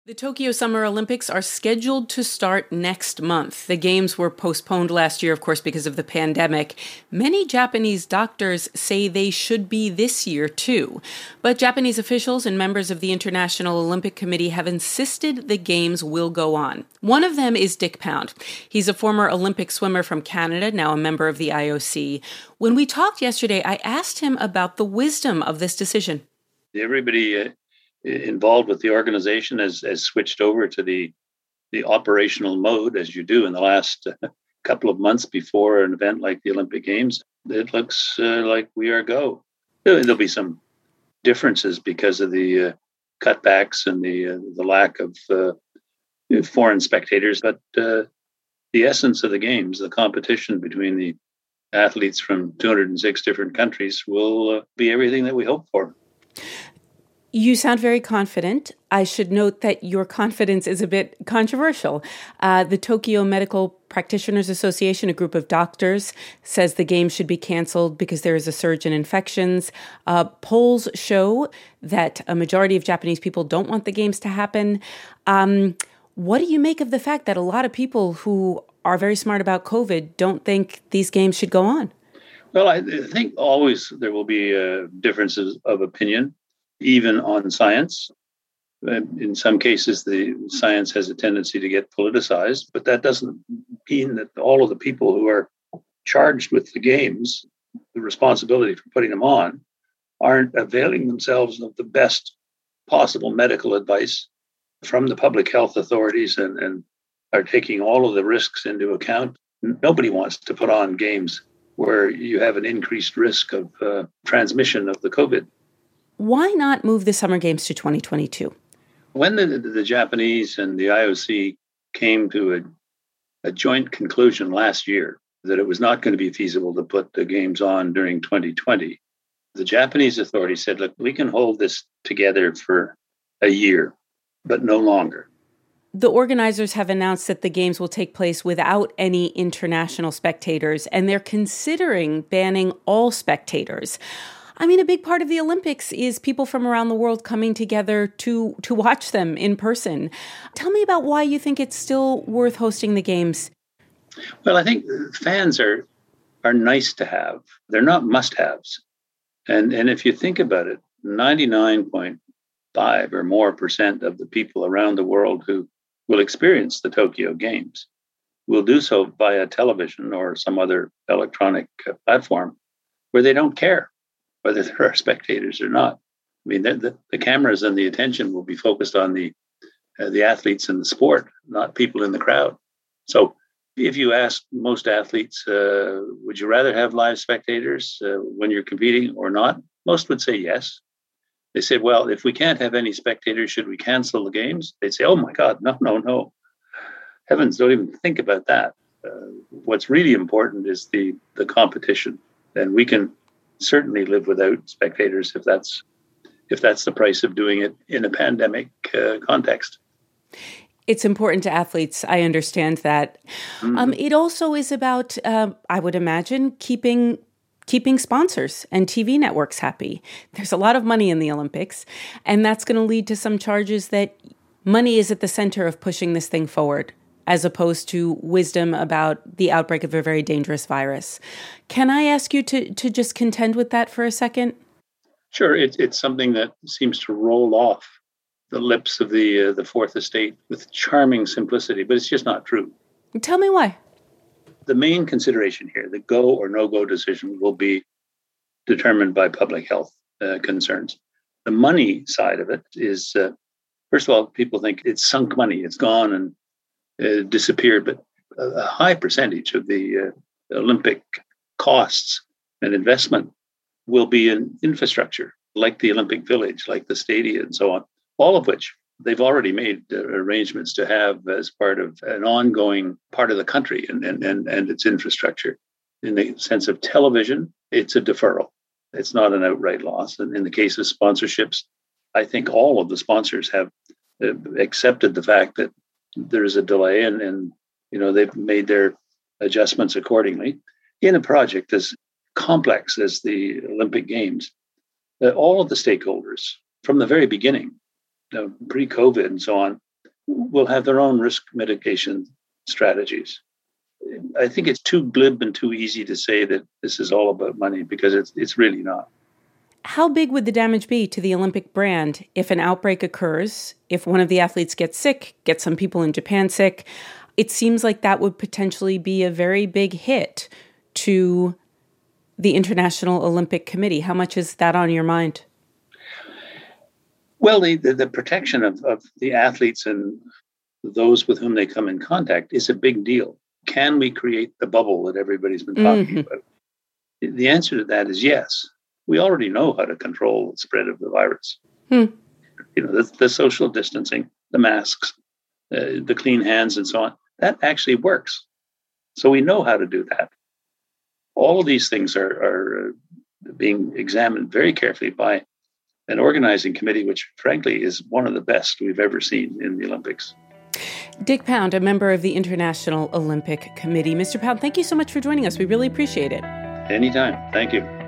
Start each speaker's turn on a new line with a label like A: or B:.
A: The Tokyo Summer Olympics are scheduled to start next month. The Games were postponed last year, of course, because of the pandemic. Many Japanese doctors say they should be this year, too. But Japanese officials and members of the International Olympic Committee have insisted the Games will go on. One of them is Dick Pound. He's a former Olympic swimmer from Canada, now a member of the IOC. When we talked yesterday, I asked him about the wisdom of this decision.
B: Everybody involved with the organization has switched over to the operational mode, as you do in the last couple of months before an event like the Olympic Games. It looks like we are go. There'll be some differences because of the cutbacks and the lack of foreign spectators, but the essence of the games, the competition between the athletes from 206 different countries, will be everything that we hope for.
A: You sound very confident. I should note that your confidence is a bit controversial. The Tokyo Medical Practitioners Association, a group of doctors, says the Games should be canceled because there is a surge in infections. Polls show that a majority of Japanese people don't want the Games to happen. What do you make of the fact that a lot of people who are very smart about COVID don't think these Games should go on?
B: Well, I think always there will be differences of opinion, even on science. In some cases, the science has a tendency to get politicized, but that doesn't mean that all of the people who are charged with the games, the responsibility for putting them on, aren't availing themselves of the best possible medical advice from the public health authorities and are taking all of the risks into account. Nobody wants to put on games where you have an increased risk of transmission of the COVID.
A: Why not move the Summer Games to 2022?
B: When the Japanese and the IOC came to a joint conclusion last year that it was not going to be feasible to put the Games on during 2020, the Japanese authorities said, look, we can hold this together for a year, but no longer.
A: The organizers have announced that the Games will take place without any international spectators, and they're considering banning all spectators. I mean, a big part of the Olympics is people from around the world coming together to watch them in person. Tell me about why you think it's still worth hosting the Games.
B: Well, I think fans are nice to have. They're not must-haves. And if you think about it, 99.5 or more percent of the people around the world who will experience the Tokyo Games will do so via television or some other electronic platform where they don't care whether there are spectators or not. I mean, the cameras and the attention will be focused on the athletes in the sport, not people in the crowd. So if you ask most athletes, would you rather have live spectators when you're competing or not? Most would say yes. They said, well, if we can't have any spectators, should we cancel the Games? They'd say, oh my God, no. Heavens, don't even think about that. What's really important is the competition. And we can certainly live without spectators if that's the price of doing it in a pandemic context.
A: It's important to athletes. I understand that. Mm-hmm. It also is about, I would imagine, keeping sponsors and TV networks happy. There's a lot of money in the Olympics, and that's going to lead to some charges that money is at the center of pushing this thing forward, as opposed to wisdom about the outbreak of a very dangerous virus. Can I ask you to just contend with that for a second?
B: Sure. It's something that seems to roll off the lips of the Fourth Estate with charming simplicity, but it's just not true.
A: Tell me why.
B: The main consideration here, the go or no-go decision, will be determined by public health concerns. The money side of it is, first of all, people think it's sunk money. It's gone and disappeared, but a high percentage of the Olympic costs and investment will be in infrastructure, like the Olympic Village, like the stadia and so on, all of which they've already made arrangements to have as part of an ongoing part of the country and its infrastructure. In the sense of television, it's a deferral. It's not an outright loss. And in the case of sponsorships, I think all of the sponsors have accepted the fact that there is a delay and they've made their adjustments accordingly. In a project as complex as the Olympic Games, all of the stakeholders from the very beginning, pre-COVID and so on, will have their own risk mitigation strategies. I think it's too glib and too easy to say that this is all about money, because it's really not.
A: How big would the damage be to the Olympic brand if an outbreak occurs, if one of the athletes gets sick, gets some people in Japan sick? It seems like that would potentially be a very big hit to the International Olympic Committee. How much is that on your mind?
B: Well, the protection of the athletes and those with whom they come in contact is a big deal. Can we create the bubble that everybody's been talking about? The answer to that is yes. We already know how to control the spread of the virus. The social distancing, the masks, the clean hands, and so on. That actually works. So we know how to do that. All of these things are being examined very carefully by an organizing committee, which frankly is one of the best we've ever seen in the Olympics.
A: Dick Pound, a member of the International Olympic Committee. Mr. Pound, thank you so much for joining us. We really appreciate it.
B: Anytime. Thank you.